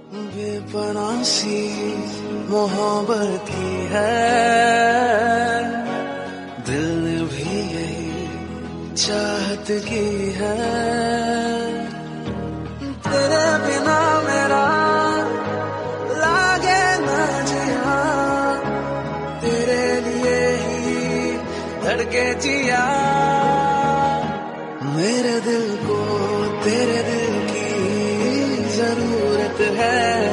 बेपनाह सी मोहब्बत की है, दिल ने भी यही चाहत की है। तेरे बिना मेरा लागे ना जिया, तेरे लिए ही धड़के जिया। मेरे दिल को तेरे दिल की जरूरत है।